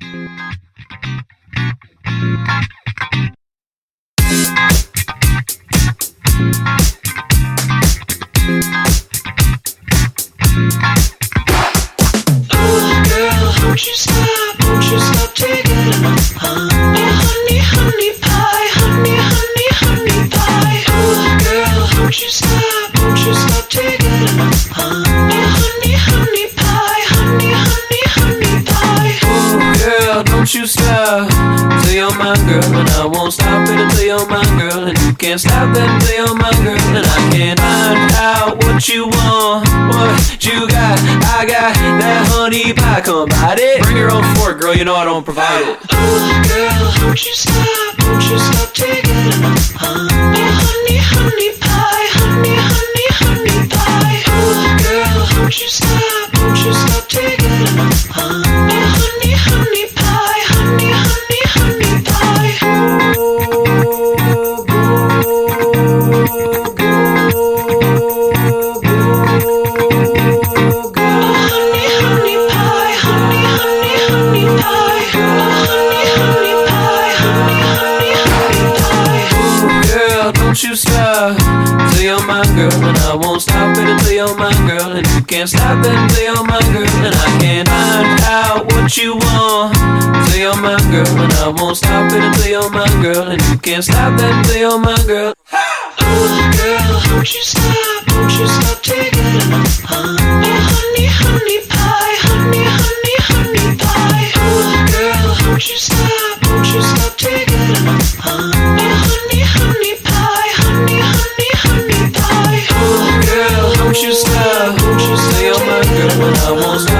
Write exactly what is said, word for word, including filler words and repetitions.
Won't you stop, won't you stop taking enough, huh? Oh, honey, honey pie, honey, honey, honey pie. Oh, girl, won't you stop, won't you stop taking enough, huh? Oh, honey, honey pie, honey, honey, honey pie. Oh, girl, don't you stop till you're my girl, and I won't stop it until you're my girl, and you can't stop it until you're my girl, and I can't find out what you want, what you got. I got that honey pie, come bite it. Bring your own fork, girl, you know I don't provide it. Oh, girl, won't you stop, won't you stop taking enough, huh? Oh, honey, honey pie, honey, honey, honey pie. Oh, girl, won't you stop, won't you stop taking enough, huh? Oh, honey, honey pie, honey, honey, honey pie. Oh, go, go, go, go. Oh, honey, honey pie, honey, honey, honey pie. Oh, honey, honey pie, honey, honey, honey pie. Oh, girl, don't you stop till you're my girl, and I won't stop it until you're my girl, and you can't stop it until you're my girl, and I can't find out what you want till you're my girl, and I won't stop it until you're my girl, and you can't stop that until you're my girl. Oh, girl, won't you stop, won't you stop taking enough, huh? Oh, honey, honey pie, honey, honey, honey pie. Oh, girl, won't you stop, won't you stop taking enough, huh? Oh, honey, honey pie, honey, honey, honey pie. Oh, girl, don't you stop, won't you till you're my girl, and I won't stop